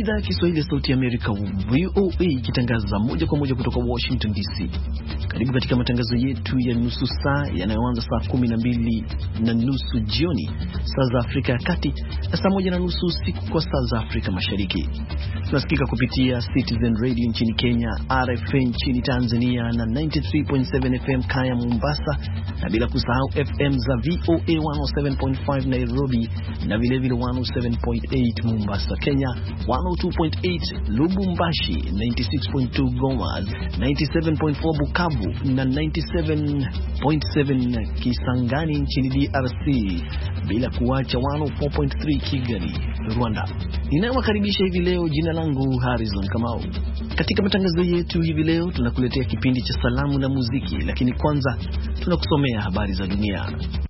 idhaa ya Kiswahili ya Sauti ya Amerika, VOA, ikitangaza moja kwa moja kutoka Washington DC. Karibu katika matangazo yetu ya nusu saa yanayoanza saa 12:30 jioni saa za Afrika ya Kati na saa 1:30 usiku kwa saa za Afrika Mashariki. Tunasikika kupitia Citizen Radio nchini Kenya, RFA nchini Tanzania na 93.7 FM Kaya Mombasa, na bila kusahau FM za VOA 107.5 Nairobi na vilevile 107.8 Mombasa Kenya, 102.8 Lubumbashi, 96.2 Goma, 97.4 Bukavu na 97.7 Kisangani nchini DRC, bila kuacha 104.3 Kigali, Rwanda. Ninawakaribisha hivi leo, jina langu Harrison Kamau. Katika matangazo yetu hivi leo tunakuletea kipindi cha salamu na muziki, lakini kwanza tunakusomea habari za dunia.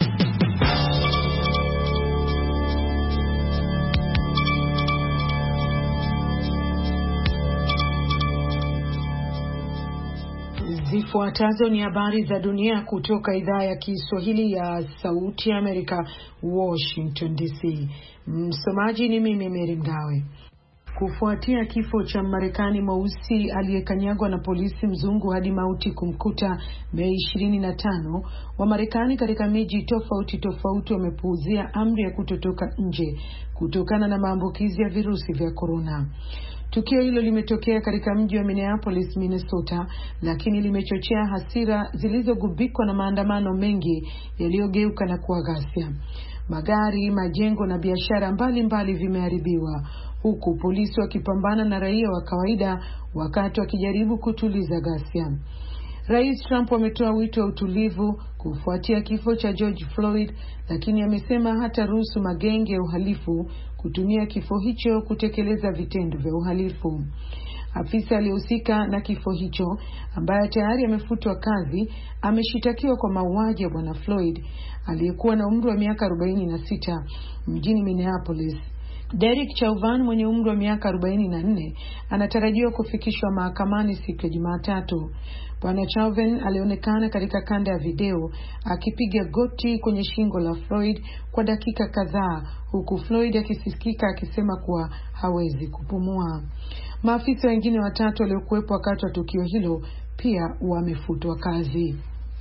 Zifuatazo ni habari za dunia kutoka idhaa ya Kiswahili ya Sauti ya Amerika, Washington DC. Msomaji ni mimi Mary Mgawe. Kufuatia kifo cha Marekani mweusi aliyekanyagwa na polisi mzungu hadi mauti kumkuta Mei 25, wa Marekani katika miji tofauti wamepuuzia amri ya kutotoka nje kutokana na maambukizi ya virusi vya corona. Tukio hilo limetokea katika mji wa Minneapolis, Minnesota, lakini limechochea hasira zilizogubikwa na maandamano mengi yaliyogeuka na kuwa ghasia. Magari, majengo na biashara mbalimbali vimeharibiwa, huku polisi wakipambana na raia wa kawaida wakati wakijaribu kutuliza ghasia. Rais Trump ametoa wito wa utulivu kufuatia kifo cha George Floyd, lakini amesema hataruhusu magenge ya uhalifu kutumia kifo hicho kutekeleza vitendo vya uhalifu. Afisa aliyehusika na kifo hicho, ambaye tayari amefutwa kazi, ameshitakiwa kwa mauaji ya Bwana Floyd aliyekuwa na umri wa miaka 46 mjini Minneapolis. Derek Chauvin mwenye umri wa miaka 44 anatarajiwa kufikishwa mahakamani siku ya Jumatatu. Bwana Chauvin alionekana katika kanda ya video akipiga goti kwenye shingo la Floyd kwa dakika kadhaa, huku Floyd akisikika akisema kuwa hawezi kupumua. Maafisa wengine watatu waliokuwepo wakati wa tukio hilo pia wamefutwa kazi.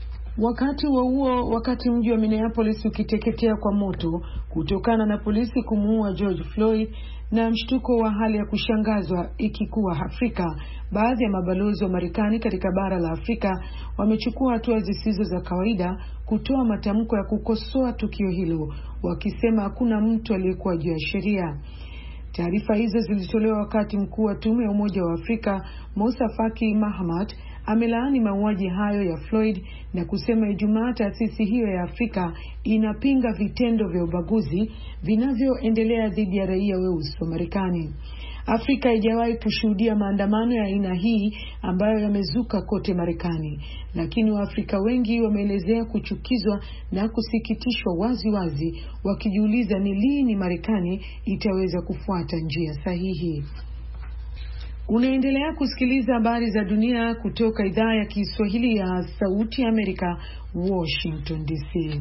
Wakati mji wa Minneapolis ukiteketea kwa moto kutokana na polisi kumuua George Floyd na mshtuko wa hali ya kushangazwa ikikuwa Afrika, baadhi ya mabalozi wa Marekani katika bara la Afrika wamechukua hatua zisizo za kawaida kutoa matamko ya kukosoa tukio hilo, wakisema hakuna mtu aliyekuwa juu ya sheria. Taarifa hizo zilitolewa wakati mkuu wa tume ya Umoja wa Afrika Moussa Faki Mahamat amelaani mauaji hayo ya Floyd na kusema Ijumaa taasisi hiyo ya Afrika inapinga vitendo vya ubaguzi vinavyoendelea dhidi ya raia weusi wa Marekani. Afrika haijawahi kushuhudia maandamano ya aina hii ambayo yamezuka kote Marekani, lakini Waafrika wengi wameelezea kuchukizwa na kusikitishwa wazi, wakijiuliza ni lini Marekani itaweza kufuata njia sahihi. Unaendelea kusikiliza habari za dunia kutoka idhaa ya Kiswahili ya Sauti ya Amerika, Washington DC.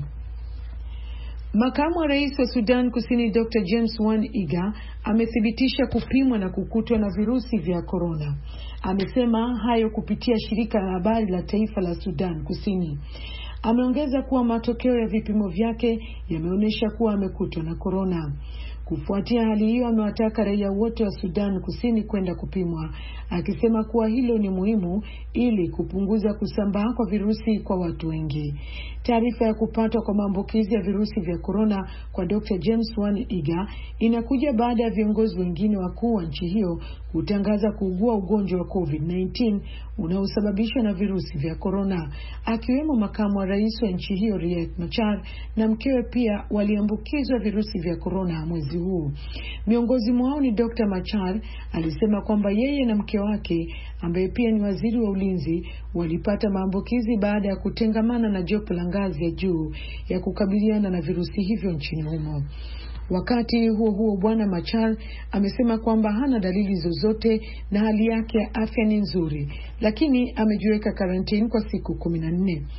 Makamu wa Rais wa Sudan Kusini Dr. James Wan Iga amethibitisha kupimwa na kukutwa na virusi vya corona. Amesema hayo kupitia shirika la habari la taifa la Sudan Kusini. Ameongeza kuwa matokeo ya vipimo vyake yameonyesha kuwa amekutwa na corona. Kufuatia hali hiyo, amewataka raia wote wa Sudan Kusini kwenda kupimwa, akisema kuwa hilo ni muhimu ili kupunguza kusambaa kwa virusi kwa watu wengi. Taarifa ya kupatwa kwa maambukizi ya virusi vya corona kwa Dr. James Wan Iga inakuja baada ya viongozi wengine wakuu wa nchi hiyo kutangaza kuugua ugonjwa wa COVID-19 unaosababishwa na virusi vya corona, akiwemo makamu wa rais wa nchi hiyo Riek Machar na mkewe pia waliambukizwa virusi vya corona mwezi huu. Miongoni mwao ni Dr. Machar alisema kwamba yeye na mke wake, ambaye pia ni waziri wa ulinzi, walipata maambukizi baada ya kutengamana na jopo la ngazi ya juu ya kukabiliana na virusi hivyo nchini humo. Wakati huo Bwana Machar amesema kwamba hana dalili zozote na hali yake ya afya ni nzuri, lakini amejiweka karantini kwa siku 14.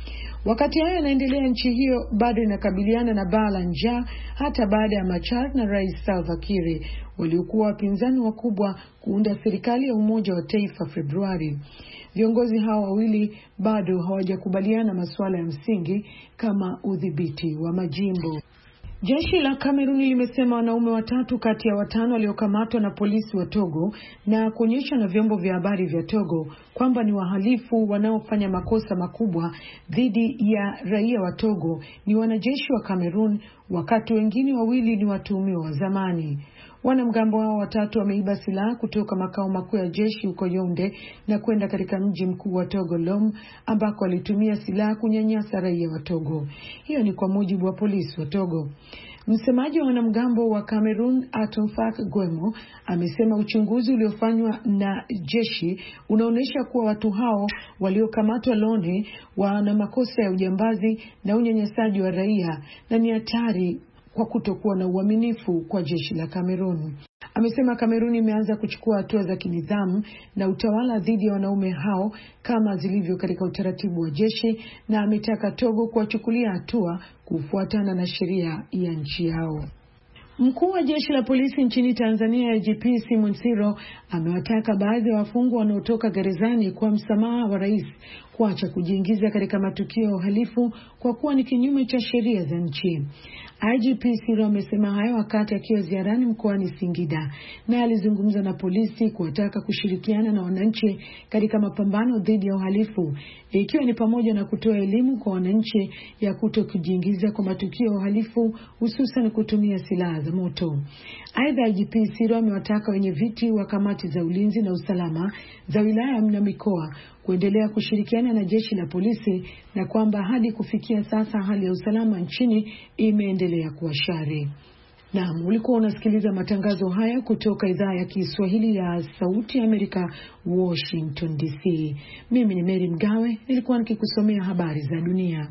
Wakati hayo yanaendelea, nchi hiyo bado inakabiliana na baa la njaa hata baada ya Machar na Rais Salva Kiir waliokuwa wapinzani wakubwa kuunda serikali ya umoja wa taifa Februari. Viongozi hao wawili bado hawajakubaliana masuala ya msingi kama udhibiti wa majimbo. Jeshi la Kamerun limesema wanaume 3 kati ya 5 waliokamatwa na polisi wa Togo na kuonyeshwa na vyombo vya habari vya Togo kwamba ni wahalifu wanaofanya makosa makubwa dhidi ya raia wa Togo ni wanajeshi wa Kamerun, wakati wengine 2 ni watuhumiwa wa zamani. Wanamgambo hao 3 wameiba silaha kutoka makao makuu ya jeshi huko Yaounde na kwenda katika mji mkuu wa Togo Lom, ambako walitumia silaha kunyanyasa raia wa Togo. Hiyo ni kwa mujibu wa polisi wa Togo. Msemaji wa wanamgambo wa Cameroon Atomfak Gwemo amesema uchunguzi uliofanywa na jeshi unaonyesha kuwa watu hao waliokamatwa Lone wana makosa ya ujambazi na unyanyasaji wa raia na ni hatari kwa kutokuwa na uaminifu kwa jeshi la Cameroon. Amesema Cameroon imeanza kuchukua hatua za kinidhamu na utawala dhidi ya wanaume hao kama zilivyo katika utaratibu wa jeshi, na ametaka Togo kuwachukulia hatua kufuatana na sheria ya nchi yao. Mkuu wa jeshi la polisi nchini Tanzania IGP Simon Siro amewataka baadhi ya wafungwa wanaotoka gerezani kwa msamaha wa rais kuacha kujiingiza katika matukio ya uhalifu kwa kuwa ni kinyume cha sheria za nchi. IGP Siro amesema hayo wakati akiwa ziarani mkoani Singida, na alizungumza na polisi kuwataka kushirikiana na wananchi katika mapambano dhidi ya uhalifu, ikiwa ni pamoja na kutoa elimu kwa wananchi ya kutokujiingiza kwa matukio ya uhalifu, hususan kutumia silaha za moto. Aidha, IGP Siro amewataka wenye viti wa kamati za ulinzi na usalama za wilaya na mikoa kuendelea kushirikiana na jeshi la polisi na kwamba hadi kufikia sasa hali ya usalama nchini imeendelea kuwa shwari. Naam, ulikuwa unasikiliza matangazo haya kutoka idhaa ya Kiswahili ya Sauti ya Amerika, Washington DC. Mimi ni Mary Mgawe, nilikuwa nikikusomea habari za dunia.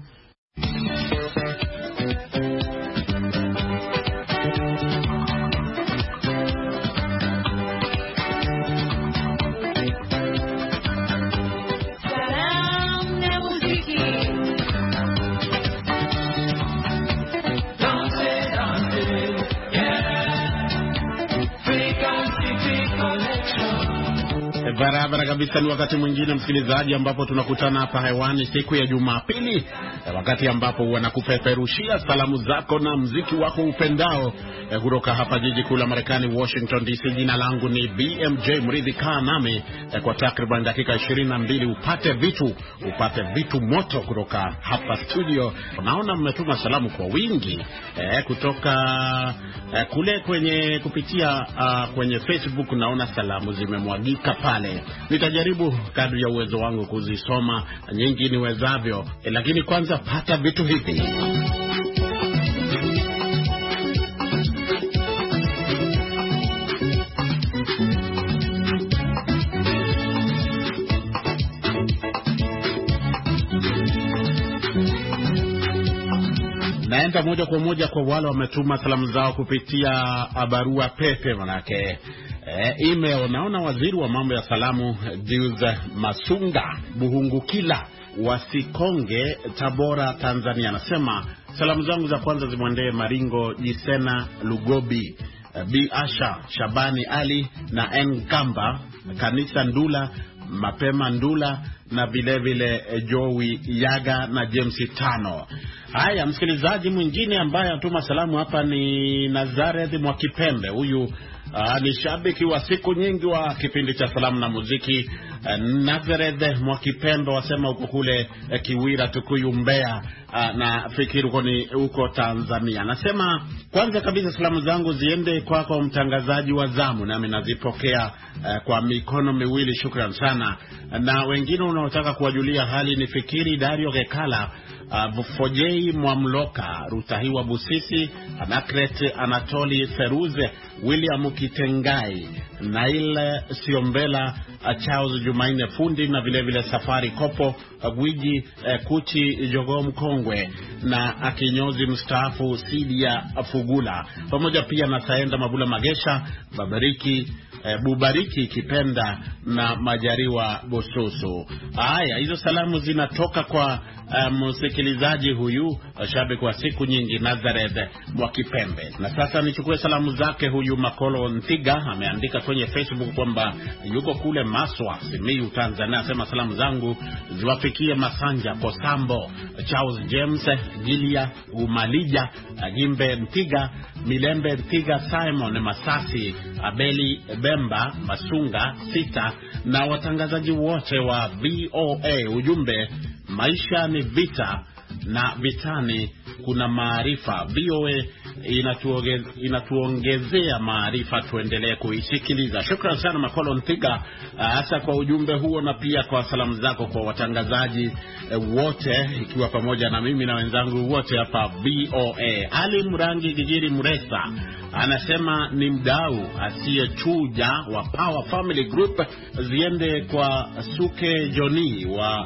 Barabara kabisa. Ni wakati mwingine msikilizaji ambapo tunakutana hapa hewani siku ya Jumapili, wakati ambapo wanakupeperushia salamu zako na muziki wako upendao kutoka hapa jiji kuu la Marekani, Washington DC. Jina langu ni BMJ Mridhi. Kaa nami kwa takriban dakika 22 upate vitu moto kutoka hapa studio. Naona mmetuma salamu kwa wingi kutoka kule kupitia kwenye Facebook. Naona salamu zimemwagika pale. Nitajaribu kadri ya uwezo wangu kuzisoma nyingi niwezavyo, lakini kwanza pata vitu hivi. Naenda moja kwa moja kwa wale wametuma salamu zao kupitia barua pepe, manake email. Naona waziri wa mambo ya salamu Deus Masunga Buhungukila Wasikonge, Tabora, Tanzania, anasema salamu zangu za kwanza zimwendee Maringo Jisena Lugobi, B Asha Shabani Ali na N Kamba Kanisa Ndula Mapema Ndula na vile Joey Yaga na James Tano. Haya, msikilizaji mwingine ambaye anatuma salamu hapa ni Nazareth Mwakipembe. Huyu ni shabiki wa siku nyingi wa kipindi cha salamu na muziki. Nazareth Mwakipembe wasema uko kule Kiwira, Tukuyu, Mbeya, na fikiri uko Tanzania. Anasema kwanza kabisa salamu zangu ziende kwako mtangazaji wa zamu, nami nazipokea kwa mikono miwili, shukran sana. Na wengine unaotaka kuwajulia hali ni Fikiri Dario Gekala, Fojei Mwamloka, Rutahiwa Busisi, Anakret Anatoli Feruze, William Kitengai, Nail Siombela, Charles Jumaine Fundi na vile Safari Kopo, Gwiji Kuchi Jogo Mkongwe na akinyozi mstaafu Sidia Fugula, pamoja pia na Saenda Mabula Magesha, Babariki Bubariki Kipenda na Majariwa Bososo. Haya, hizo salamu zinatoka kwa msikilizaji huyu, shabiki wa siku nyingi, Nazareth Mwakipembe. Na sasa nichukue salamu zake huyu Makolo Ntiga. Ameandika kwenye Facebook kwamba yuko kule Maswa, Simiyu, Tanzania. Anasema salamu zangu ziwafikie Masanja Kosambo, Charles James, Gilia Umalija, Jimbe Ntiga, Milembe Ntiga, Simon Masasi, Abeli Bemba, Masunga Sita na watangazaji wote wa VOA. Ujumbe, maisha ni vita na vitani kuna maarifa. VOA inatuongezea maarifa, tuendelee kuisikiliza. Shukrani sana Makolo Ntiga, hasa kwa ujumbe huo na pia kwa salamu zako kwa watangazaji wote, ikiwa pamoja na mimi na wenzangu wote hapa VOA. Ali Mrangi Gigiri Mresa anasema ni mdau asiyechuja wa Power Family Group, ziende kwa Suke Joni wa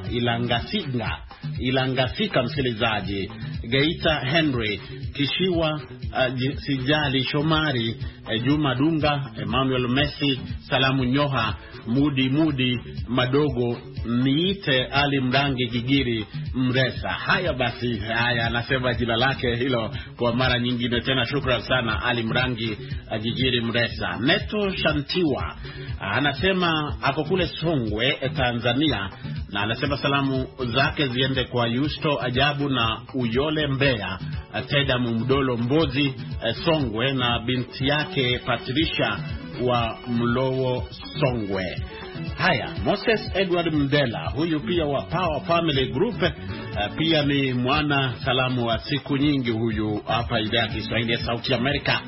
Ilangasika msikilizaji, Geita Henry Kishiwa, Sijali Shomari, Juma Dunga, Emmanuel Messi, Salamu Nyoha, Mudi Madogo, niite Ali Mrangi Gigiri Mresa. Haya basi, anasema jina lake hilo kwa mara nyingine tena. Shukrani sana Ali Mrangi Gigiri Mresa. Neto Shantiwa anasema ako kule Songwe, Tanzania, na anasema salamu zake ziende kwa Yusto Ajabu na Uyole Mbeya, Teda Mumdolo Mbozi, Songwe, na binti yake Patricia wa Mlowo Songwe. Haya, Moses Edward Mdela, huyu pia wa Power Family Group, pia ni mwana salamu wa siku nyingi huyu hapa idhaa ya Kiswahili ya Sauti Amerika.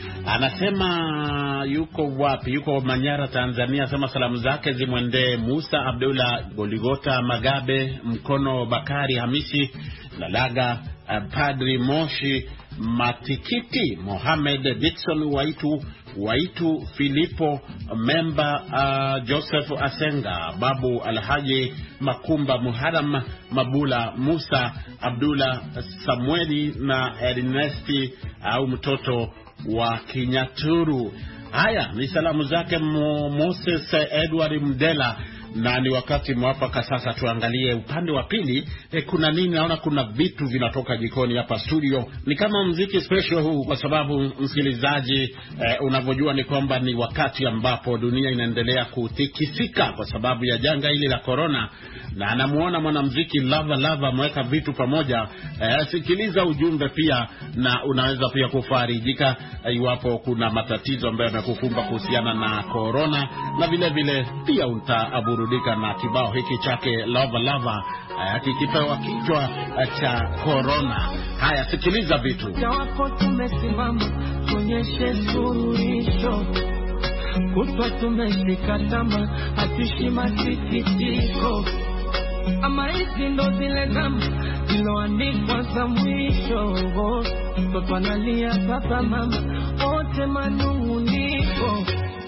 Anasema yuko wapi? Yuko Manyara, Tanzania. Anasema salamu zake zimwendee Musa Abdullah Goligota Magabe, Mkono Bakari Hamisi Lalaga, Padri Moshi Matikiti, Mohamed Dixon Waitu Filipo Memba, Joseph Asenga, Babu Alhaji Makumba, Muharam Mabula, Musa Abdullah Samueli na Ernesti au mtoto wa Kinyaturu. Haya ni salamu zake Moses Edward Mdela, na ni wakati mwafaka sasa tuangalie upande wa pili. Kuna nini? Naona kuna vitu vinatoka jikoni hapa studio. Ni kama muziki special huu, kwa sababu msikilizaji, unavyojua ni kwamba ni wakati ambapo dunia inaendelea kutikisika kwa sababu ya janga hili la corona, na anamuona mwanamuziki Lava ameweka vitu pamoja. Sikiliza ujumbe pia, na unaweza pia kufarijika iwapo kuna matatizo ambayo yamekukumba kuhusiana na corona, na vile vile pia utaburudika na kibao hiki chake Lava kikipewa kichwa cha corona. Haya, sikiliza vitu. Jawapo tumesimama tuonyeshe suluhisho, kutwa tumeshika tama hatuishi masikitiko, ama hizi ndo zile zama ziloandikwa za mwisho. Mtoto analia, baba mama wote manunguniko,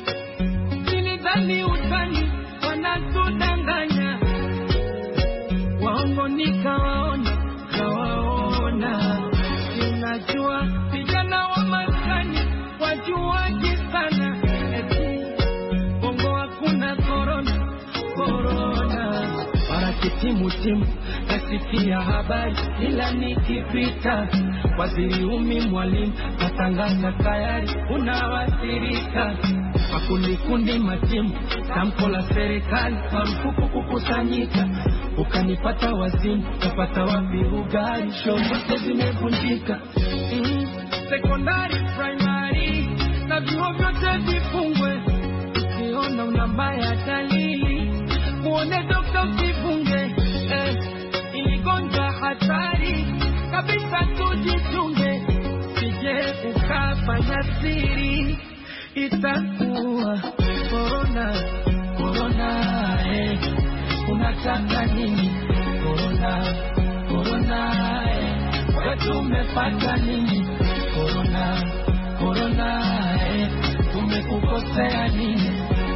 nilidhani utani wanatudanganya, waongo nikawaona kawaona. Ninajua vijana wa maskani wajuaji sana, bongo hakuna corona Timu nasikia habari ila nikipita, waziri mwalimu natangaza tayari unawasirika. Makundi matimu tamko la serikali marufuku kukusanyika, ukanipata wazimu kapata wapi ugari, shote zimevunjika. Sekondari, primary na vyuo vyote vifungwe, ukiona una mbaya dalili muone dokta usifunge. Iligonjwa hatari kabisa, tujichunge, sije ukafanya siri, itakuwa corona. Unataka nini? Corona wetu umepata nini? Corona umekukosea nini?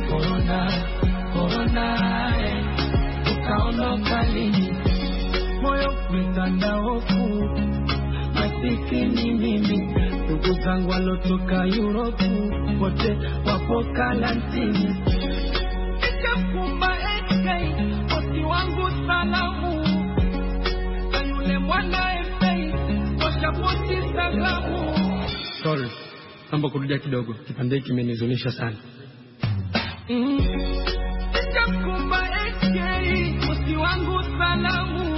Corona ukaondoka lini? Moyo umetanda hofu, masikini mimi, ndugu ndugu zangu walotoka Europe wote wapo karantini. Nikakumba SK bosi wangu salamu, na yule mwana FA washa posti salamu. Sorry, naomba kurudia kidogo, kipande hiki kimenizonesha sana. Nikakumba SK bosi wangu salamu,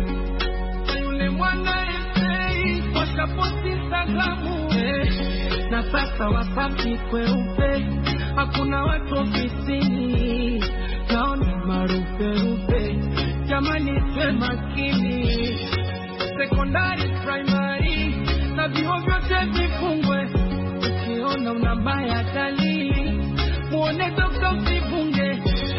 na yule mwana FA washa posti salamu. Na sasa wasafi kweupe, hakuna watu ofisini, naona marupe. Jamani tuwe makini, sekondari, primary na vyuo vyote vifungwe. Ukiona una mbaya dalili, muone dokta usibunge.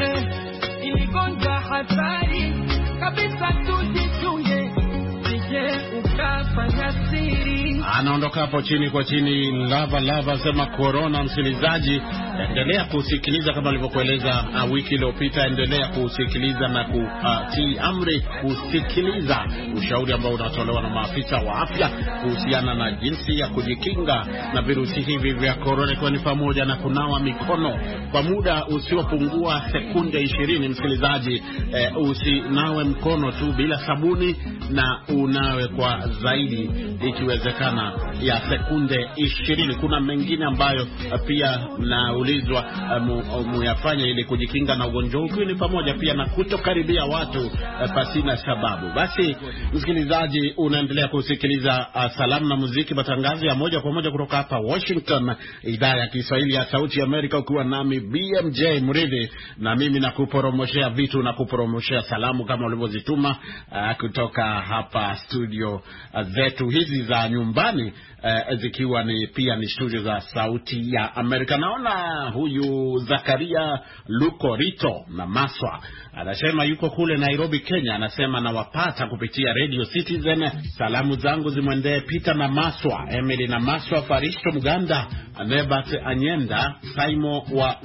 Iligonja hatari kabisa, tujichunge, sije ukafanya siri. Anaondoka hapo chini kwa chini. Lava sema corona. Msikilizaji, endelea kusikiliza kama nilivyokueleza wiki iliyopita. Endelea kusikiliza na kutii amri, kusikiliza ushauri ambao unatolewa na maafisa wa afya kuhusiana na jinsi ya kujikinga na virusi hivi vya corona, kwa ni pamoja na kunawa mikono kwa muda usiopungua sekunde 20. Msikilizaji, usinawe mkono tu bila sabuni, na unawe kwa zaidi ikiwezekana ya sekunde 20. Kuna mengine ambayo pia naulizwa muyafanye ili kujikinga na ugonjwa huu, ni pamoja pia na kutokaribia watu pasina sababu. Basi msikilizaji, unaendelea kusikiliza salamu na muziki, matangazo ya moja kwa moja kutoka hapa Washington, idhaa ya Kiswahili ya Sauti ya Amerika, ukiwa nami BMJ Mridhi, na mimi nakuporomoshea vitu na kuporomoshea salamu kama ulivyozituma kutoka hapa studio zetu hizi za nyumbani, zikiwa ni pia ni studio za Sauti ya Amerika. Naona huyu Zakaria Lukorito na Maswa anasema yuko kule Nairobi, Kenya. Anasema nawapata kupitia Radio Citizen. Salamu zangu zimwendee Peter na Maswa, Emily na Maswa, Faristo Muganda, Nebat Anyenda, Saimo wa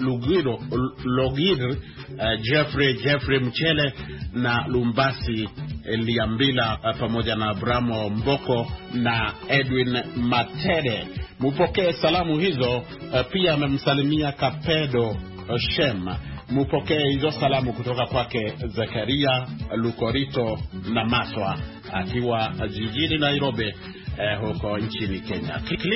Logir, Jeffrey Mchele na Lumbasi Liambila, pamoja na Abramo Mboko na Edwin Matere. Mupokee salamu hizo. Pia amemsalimia Kapedo Shem. Mupokee hizo salamu kutoka kwake Zakaria Lukorito na Maswa akiwa jijini Nairobi huko nchini Kenya.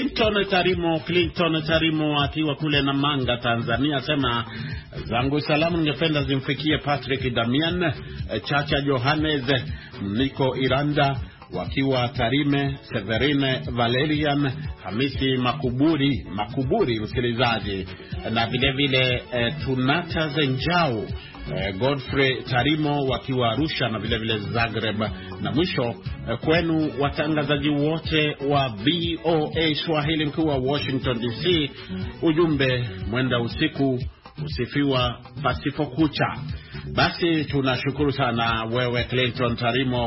Clinton Tarimo akiwa kule Namanga, Tanzania, sema zangu salamu ningependa zimfikie Patrick Damian, Chacha Johannes, Niko Iranda wakiwa Tarime, Severine Valerian, Hamisi Makuburi msikilizaji, na vile vile Tunata Zenjao, Godfrey Tarimo wakiwa Arusha na vile vile Zagreb. Na mwisho kwenu watangazaji wote wa VOA Swahili mkuu wa Washington DC, ujumbe mwenda usiku usifiwa pasipokucha. Basi tunashukuru sana wewe Clinton Tarimo,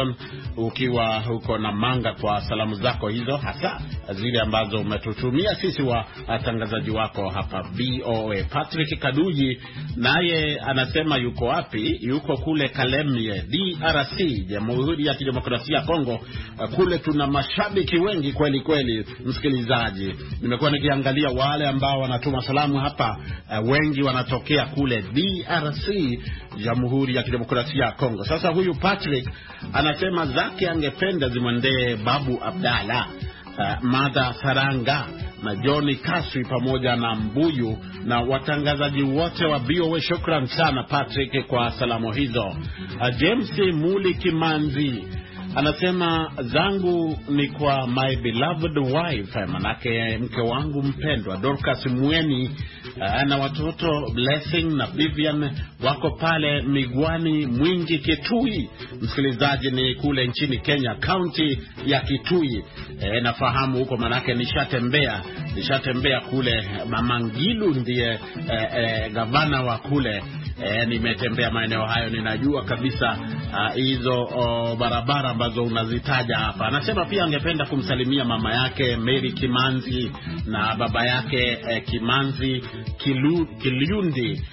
ukiwa huko Namanga, kwa salamu zako hizo, hasa zile ambazo umetutumia sisi wa watangazaji wako hapa VOA. Patrick Kaduji naye anasema yuko wapi? Yuko kule Kalemie, DRC, Jamhuri ya Kidemokrasia ya Kongo. Kule tuna mashabiki wengi kweli kweli. Msikilizaji, nimekuwa nikiangalia wale ambao wanatuma salamu hapa, wengi wanatokea kule DRC, Jamhuri ya Kidemokrasia ya Kongo. Sasa huyu Patrick anasema zake angependa zimwendee Babu Abdalla, Mada Saranga na Johnny Kaswi pamoja na Mbuyu na watangazaji wote wa VOA. Shukran sana Patrick kwa salamu hizo. James Muli Kimanzi anasema zangu ni kwa my beloved wife, manake mke wangu mpendwa Dorcas Mweni, na watoto Blessing na Vivian wako pale Migwani Mwingi Kitui. Msikilizaji, ni kule nchini Kenya, county ya Kitui. Nafahamu huko manake nishatembea kule. Mama Ngilu ndiye gavana wa kule. Nimetembea maeneo hayo, ninajua kabisa hizo barabara ambazo unazitaja hapa. Anasema pia angependa kumsalimia mama yake Mary Kimanzi na baba yake Kimanzi Kilundi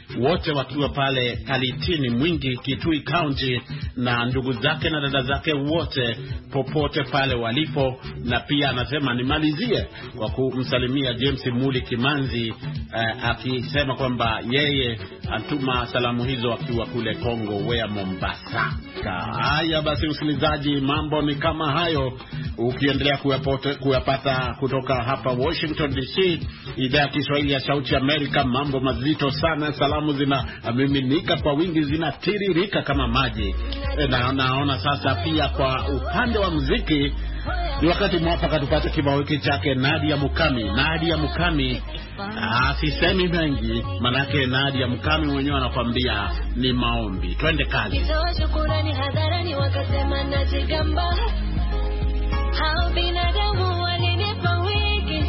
wote wakiwa pale Kalitini Mwingi, Kitui County, na ndugu zake na dada zake wote popote pale walipo. Na pia anasema nimalizie kwa kumsalimia James Muli Kimanzi, akisema kwamba yeye antuma salamu hizo akiwa kule Kongo Wea, Mombasa. Haya basi, msikilizaji, mambo ni kama hayo ukiendelea kuyapata kutoka hapa Washington DC, idhaa ya Kiswahili ya Sauti Amerika. Mambo mazito sana, salamu zinamiminika kwa wingi, zinatiririka kama maji. Na naona sasa pia kwa upande wa muziki ni wakati mwafaka tupate kibao hiki chake Nadia Mukami. Nadia Mukami, sisemi mengi, manake Nadia Mukami mwenyewe anakuambia ni maombi. Twende kazi. Nitoa shukrani hadharani wakasema najigamba, hao binadamu walinipa wiki,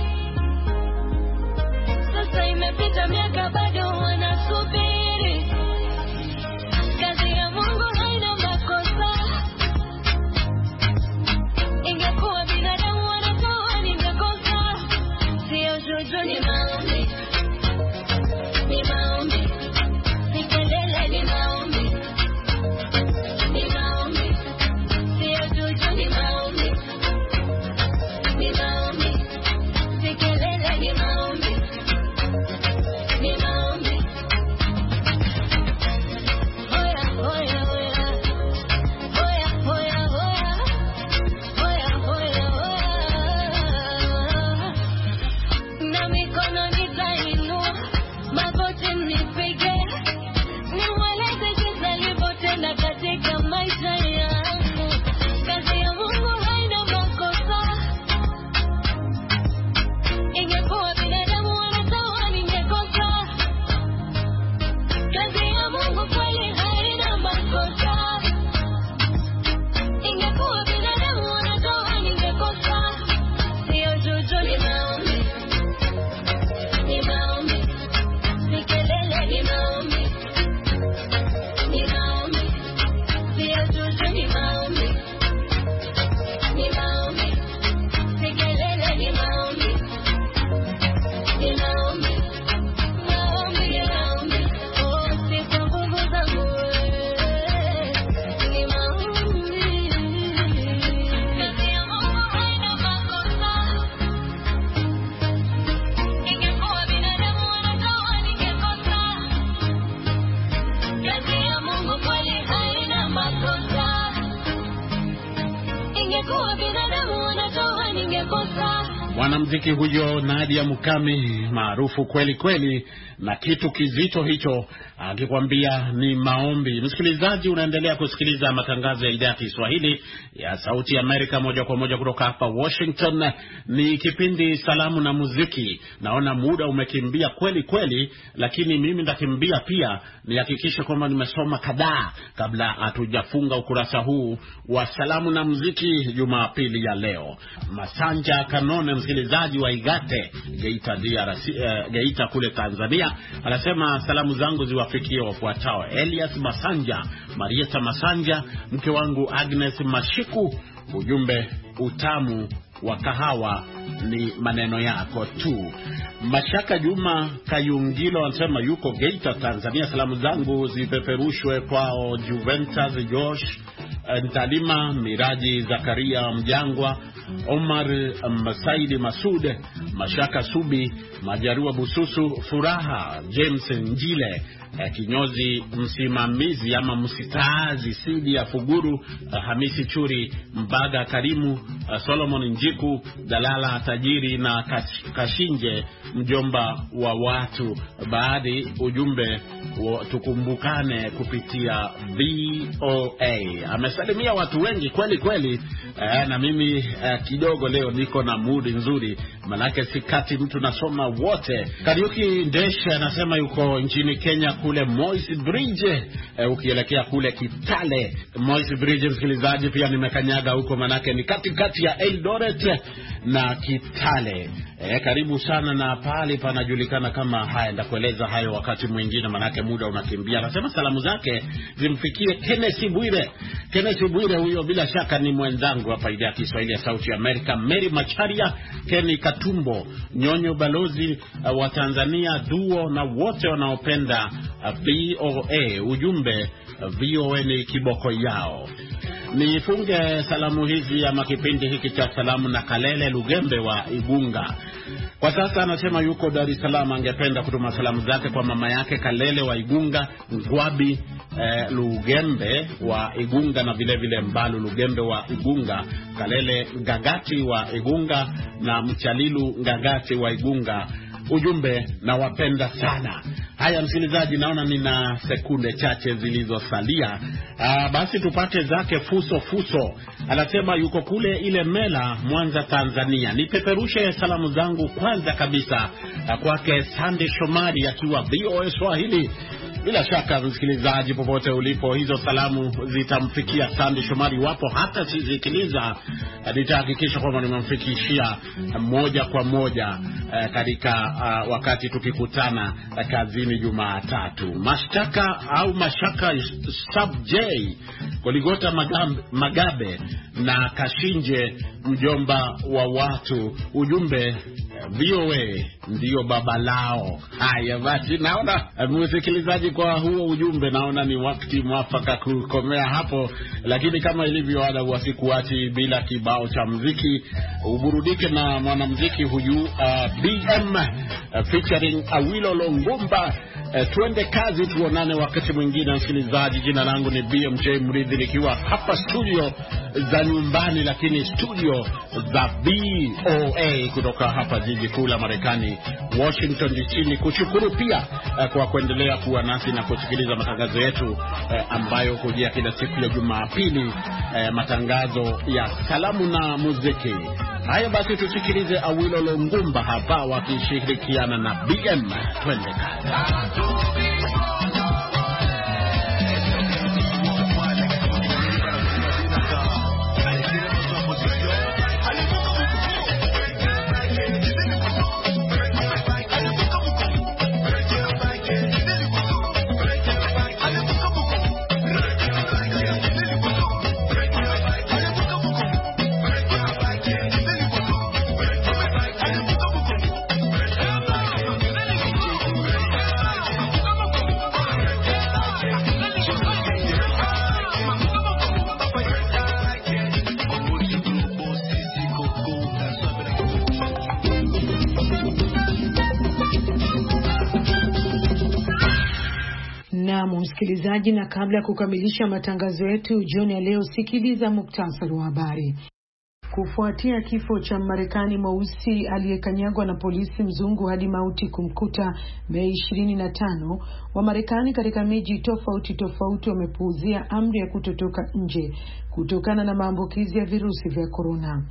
sasa imepita miaka bado wanasubiri. Kazi ya Mungu haina makosa, ingekuwa binadamu wanatoa ningekosa. Sio juju, ni maombi, ni maombi, ni kelele, ni maombi, ni maombi, sio juju, ni maombi, ni maombi, ni kelele, ni maombi, ni maombi. Hoya, hoya, hoya, hoya, hoya, hoya, hoya, hoya. Na mikono nitainua, magoti nipige, niweleze jinsi alivyotenda katika maisha yangu. Kazi ya Mungu haina makosa, ingekuwa binadamu wanatoa ningekosa. Kazi ya Mungu kweli haina makosa, ingekuwa binadamu wanatoa ningekosa. Sio juju, ni maombi, ni maombi, ni kelele, ni maombi, ni maombi, sio juju, ni maombi, ni maombi, ni kelele, ni maombi, ni maombi, maombi, ni maombi. Oh, si kwa nguvu zangu, ni maombi. Kazi ya Mungu haina makosa, ingekuwa binadamu wanatoa ningekosa. Kazi ya Mungu kweli haina makosa, ingekuwa binadamu wanatoa ningekosa. Mwanamuziki huyo Nadia Mukami, maarufu kweli kweli, na kitu kizito hicho akikwambia ni maombi. Msikilizaji, unaendelea kusikiliza matangazo ya idhaa ya Kiswahili ya Sauti Amerika moja kwa moja kutoka hapa Washington. Ni kipindi Salamu na Muziki. Naona muda umekimbia kweli kweli, lakini mimi ndakimbia pia nihakikishe kwamba nimesoma kadhaa kabla hatujafunga ukurasa huu wa Salamu na Muziki Jumapili ya leo. Masanja Kanone, msikilizaji wa Igate, Geita DRC, Geita kule Tanzania, anasema salamu zangu ziwafikie wafuatao: Elias Masanja, Marieta Masanja, mke wangu Agnes Mashiku. Ujumbe, utamu wa kahawa ni maneno yako tu. Mashaka Juma Kayungilo anasema yuko Geita Tanzania, salamu zangu zipeperushwe kwao Juventus Josh Ntalima, Miraji Zakaria Mjangwa, Omar Masaidi Masud, Mashaka Subi, Majarua Bususu, Furaha James Njile, kinyozi msimamizi ama msitaazi Sidi ya Fuguru, Hamisi Churi, Mbaga Karimu, Solomon Njiku, Dalala Tajiri na Kashinje, mjomba wa watu. Baadhi ujumbe, tukumbukane kupitia VOA. Amesalimia watu wengi kweli kweli, na mimi kidogo leo niko na mood nzuri, manake sikati mtu nasoma wote. Kariuki Ndesha anasema yuko nchini Kenya kule Moi's Bridge, ukielekea kule Kitale. Moi's Bridge, msikilizaji, pia nimekanyaga huko, manake ni katikati ya Eldoret na Kitale. Karibu sana, na pale panajulikana kama haya. Ndakueleza hayo wakati mwingine, manake muda unakimbia. Anasema salamu zake zimfikie Kenneth Bwire, Kenneth Bwire huyo bila shaka ni mwenzangu hapa idhaa ya Kiswahili ya Sauti ya Amerika. Mary Macharia, Kenny Katumbo, Nyonyo balozi wa Tanzania, Duo na wote wanaopenda VOA. Ujumbe VOA ni kiboko yao. Nifunge salamu hizi ama kipindi hiki cha salamu na Kalele Lugembe wa Igunga. Kwa sasa anasema yuko Dar es Salaam, angependa kutuma salamu zake kwa mama yake Kalele wa Igunga, Ngwabi Lugembe wa Igunga na vile vile Mbalu Lugembe wa Igunga, Kalele Ngagati wa Igunga na Mchalilu Ngagati wa Igunga. Ujumbe, na wapenda sana. Haya msikilizaji, naona nina sekunde chache zilizosalia. Basi tupate zake Fuso. Anasema yuko kule Ilemela, Mwanza, Tanzania. Nipeperushe salamu zangu kwanza kabisa kwake Sande Shomari akiwa VOA Swahili. Bila shaka msikilizaji, popote ulipo, hizo salamu zitamfikia Sande Shomari. Wapo hata sisikiliza, nitahakikisha kwamba nimemfikishia moja kwa moja katika wakati tukikutana kazini Jumatatu. Mashaka Sub J, Koligota Magabe na Kashinje mjomba wa watu. Ujumbe, VOA ndio baba lao. Haya basi, naona msikilizaji, kwa huo ujumbe naona ni wakati mwafaka kukomea hapo, lakini kama ilivyo ada, wasikuachi bila kibao cha muziki. Uburudike na mwanamuziki huyu BM featuring Awilo Longomba. Tuende kazi, tuonane wakati mwingine msikilizaji. Jina langu ni BMJ Mridhi, nikiwa hapa studio za nyumbani, lakini studio za VOA kutoka hapa jiji kuu la Marekani, Washington DC. Kushukuru pia kwa kuendelea kuwa nasi na kusikiliza matangazo yetu ambayo hujia kila siku ya Jumapili, matangazo ya salamu na muziki. Haya basi, tusikilize Awilo Longomba hapa wakishirikiana na BM. Twende kazi. Msikilizaji, na kabla ya kukamilisha matangazo yetu jioni ya leo, sikiliza muktasari wa habari. Kufuatia kifo cha Marekani mweusi aliyekanyagwa na polisi mzungu hadi mauti kumkuta Mei 25, wa Marekani katika miji tofauti wamepuuzia amri ya kutotoka nje kutokana na maambukizi ya virusi vya corona.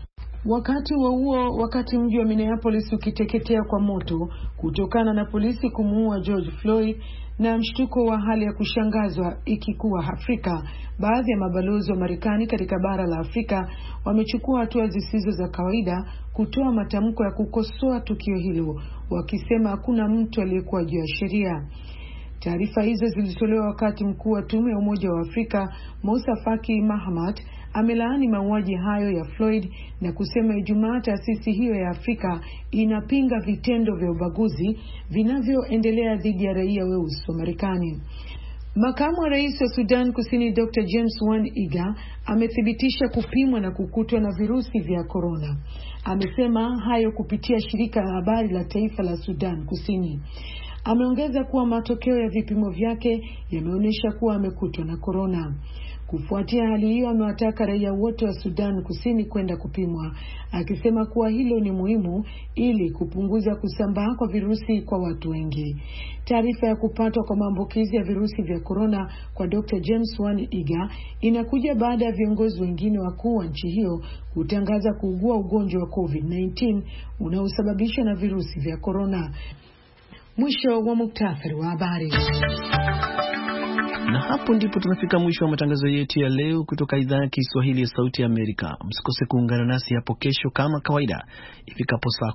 Wakati mji wa Minneapolis ukiteketea kwa moto kutokana na polisi kumuua George Floyd na mshtuko wa hali ya kushangazwa ikikuwa Afrika, baadhi ya mabalozi wa Marekani katika bara la Afrika wamechukua hatua zisizo za kawaida kutoa matamko ya kukosoa tukio hilo, wakisema hakuna mtu aliyekuwa juu ya sheria. Taarifa hizo zilitolewa wakati mkuu wa tume ya Umoja wa Afrika Moussa Faki Mahamat amelaani mauaji hayo ya Floyd na kusema Ijumaa taasisi hiyo ya Afrika inapinga vitendo vya ubaguzi vinavyoendelea dhidi ya raia weusi wa Marekani. Makamu wa rais wa Sudan Kusini Dr. James Wan Iga amethibitisha kupimwa na kukutwa na virusi vya corona. Amesema hayo kupitia shirika la habari la taifa la Sudan Kusini. Ameongeza kuwa matokeo ya vipimo vyake yameonyesha kuwa amekutwa na corona. Kufuatia hali hiyo, amewataka raia wote wa Sudan Kusini kwenda kupimwa, akisema kuwa hilo ni muhimu ili kupunguza kusambaa kwa virusi kwa watu wengi. Taarifa ya kupatwa kwa maambukizi ya virusi vya corona kwa Dr. James Wan Iga inakuja baada ya viongozi wengine wakuu wa nchi hiyo kutangaza kuugua ugonjwa wa COVID-19 unaosababishwa na virusi vya corona. Mwisho wa muktasari wa habari. Na hapo ndipo tunafika mwisho wa matangazo yetu ya leo kutoka idhaa ya Kiswahili ya Sauti ya Amerika. Msikose kuungana nasi hapo kesho kama kawaida ifikapo saa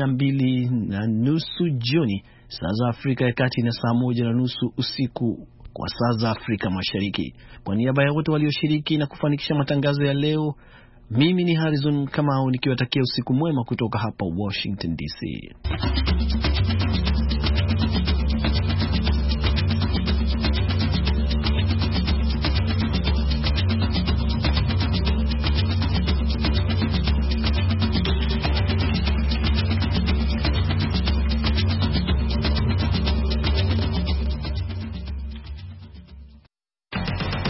12:30 jioni saa za Afrika ya Kati na saa 1:30 usiku kwa saa za Afrika Mashariki. Kwa niaba ya wote walioshiriki na kufanikisha matangazo ya leo, mimi ni Harrison Kamau nikiwatakia usiku mwema kutoka hapa Washington DC.